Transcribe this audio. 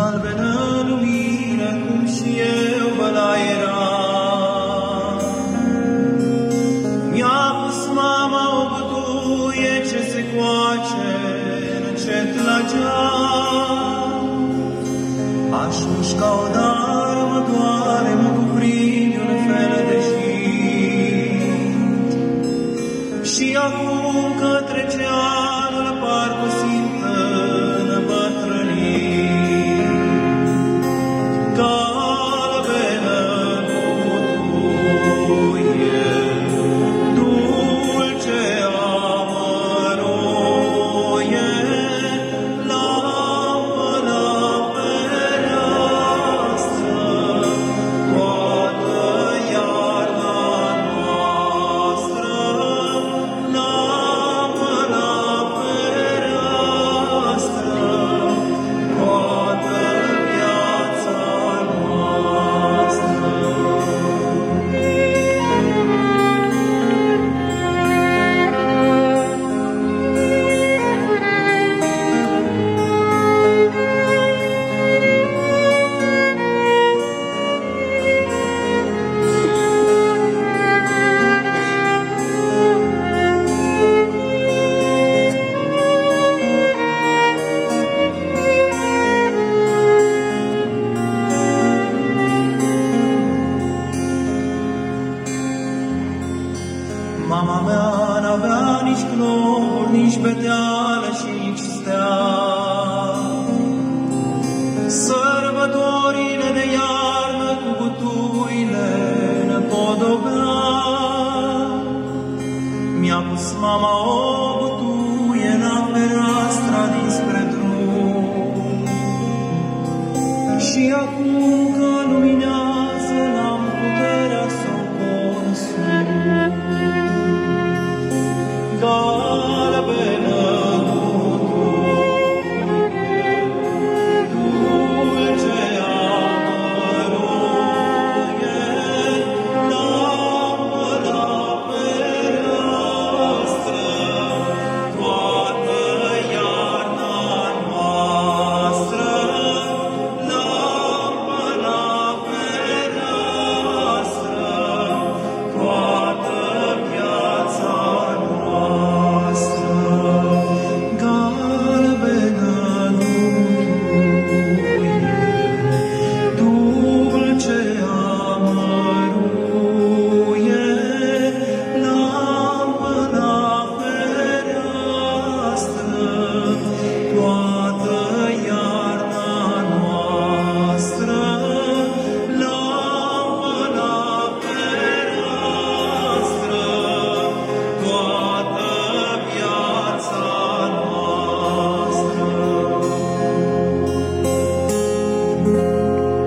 galbenă lumină, cum și eu văla era. Mi-a pus mama o bătuie ce se coace încet la geam. Aș mușca-o, dar mă doare, mă cuprinde un fel de jit. Și acum că trece anul, parcă simt îmbătrânit. Galbenă butuie, dulce amăruie, lampă la fereastră, toată iarna noastră, lampă la fereastră, toată viața noastră. Mama mea n-avea nici clor, nici beteală și nici stea.